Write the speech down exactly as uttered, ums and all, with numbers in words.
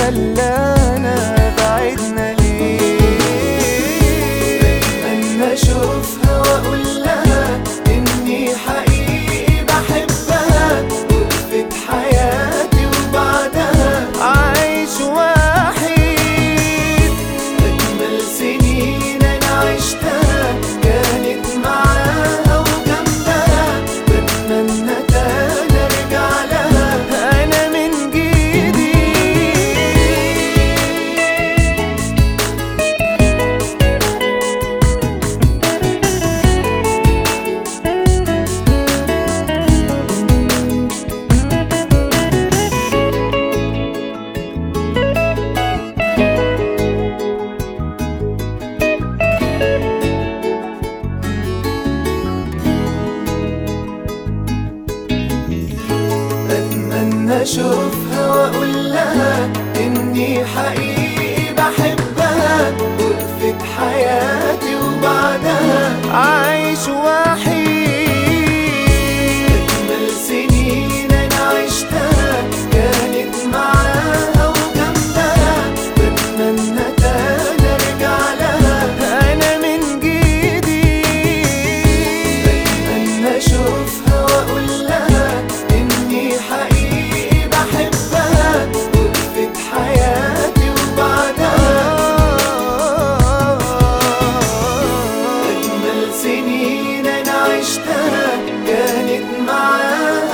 خلانا بعدنا ليه؟ بتمنى اشوفها واقول لها اني حقيقي بحبها، وقفت حياتي وبعدها عايش وحيد. اجمل سنين انا عشتها كانت معاها وجنبها، بتمنى تاني ارجع لها انا من جديد. بتمنى اشوفها واقول لها اني حقيقي بحبها، وقفت حياتي وبعدها عايش وحيد. اجمل سنين انا عشتها كانت معاها وجنبها، بتمنى تاني ارجع لها انا من جديد. بتمنى اشوفها واقول لها اني حقيقي بحبها، وقفت حياتي وبعدها اجمل سنين انا عشتها كانت معاها